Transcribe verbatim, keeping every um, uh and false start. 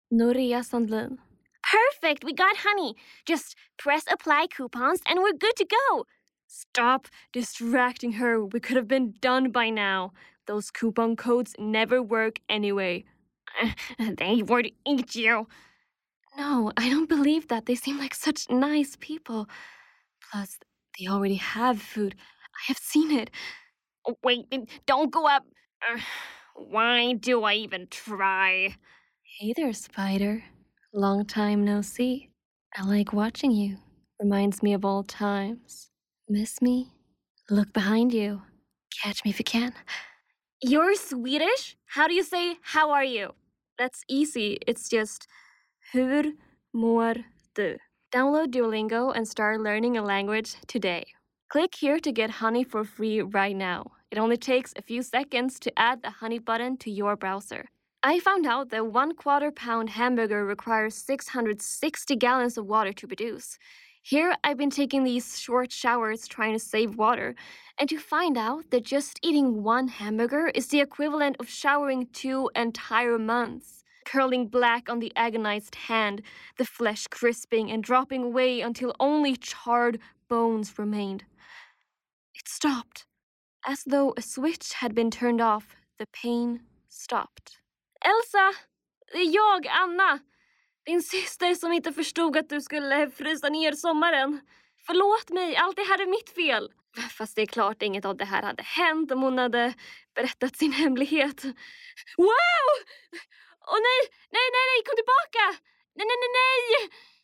Noria Sandlin. Perfect, we got honey. Just press apply coupons and we're good to go. Stop distracting her. We could have been done by now. Those coupon codes never work anyway. They would eat you. No, I don't believe that. They seem like such nice people. Plus, they already have food. I have seen it. Oh, wait, don't go up. Uh, why do I even try? Hey there, Spider. Long time no see. I like watching you. Reminds me of old times. Miss me? Look behind you. Catch me if you can. You're Swedish? How do you say, how are you? That's easy. It's just, hur mår du? Download Duolingo and start learning a language today. Click here to get honey for free right now. It only takes a few seconds to add the honey button to your browser. I found out that one quarter pound hamburger requires six hundred sixty gallons of water to produce. Here, I've been taking these short showers trying to save water, and to find out that just eating one hamburger is the equivalent of showering two entire months. Curling black on the agonized hand, the flesh crisping and dropping away until only charred bones remained. It stopped. As though a switch had been turned off, the pain stopped. Elsa! Det är jag, Anna! Din syster som inte förstod att du skulle frysa ner sommaren. Förlåt mig, allt det här är mitt fel. Fast det är klart inget av det här hade hänt om hon hade berättat sin hemlighet. Wow! Åh nej, nej, nej, nej, kom tillbaka! Nej, nej, nej, nej!